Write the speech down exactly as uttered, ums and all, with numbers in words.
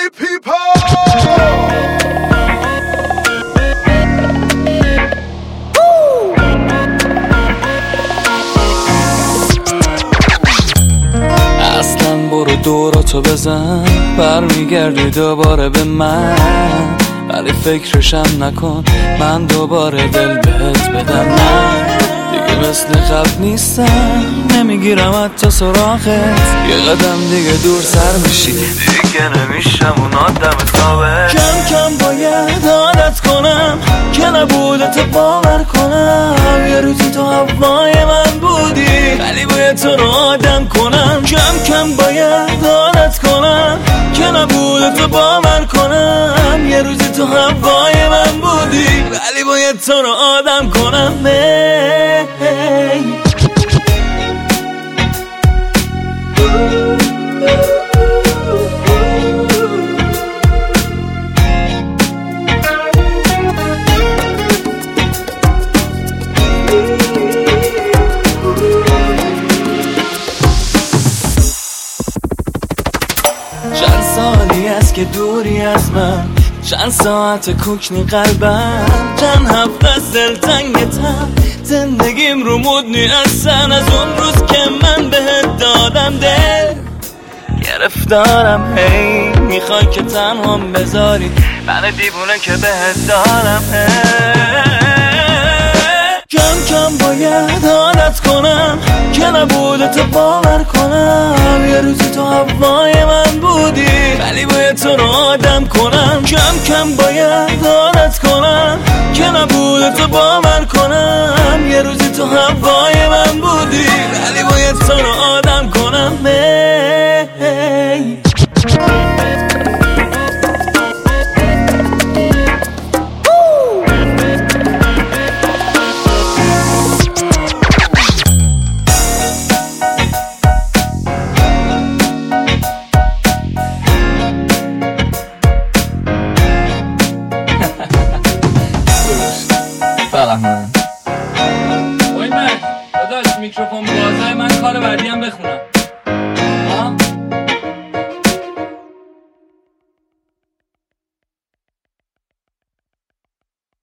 party people. اصلا برو دوراتو بزن، برمیگردی دوباره به من، ولی فکرشم نکن من دوباره دل بهت بدم. نه دیگه مثل قبل نیستم، نمیگیرم حتی سراغت، یه قدم دیگه دور سر میشی، دیگه نمیشم اون آدم ثابت. کم کم باید عادت کنم که نبودت باور کنم، یه روزی تو هوای من بودی ولی باید تو رو آدم کنم. کم کم باید عادت کنم که نبودت باور کنم، یه روزی تو هوای من بودی ولی باید تو رو آدم کنم. چند سالی است که دوری از من، چند ساعت کوکنی قلبم، چند هفته از دلتنگتم، زندگیم رو مود نیستن از اون روز که من بهت دادم دل. گرفتارم هی میخوای که تنهام بذاری، من دیوونه که بهت دارم هی. کم کم باید عادت کنم که نبودت باور کنم، یه روزی تو هوای من بودی ولی باید تو رو آدم کنم. کم کم باید عادت کنم که نبودت باور کنم، یه روزی تو هوای من بودی ولی باید تو رو آدم کنم. وای من داداش میکروفون بازه، من کار بعدی هم بخونم.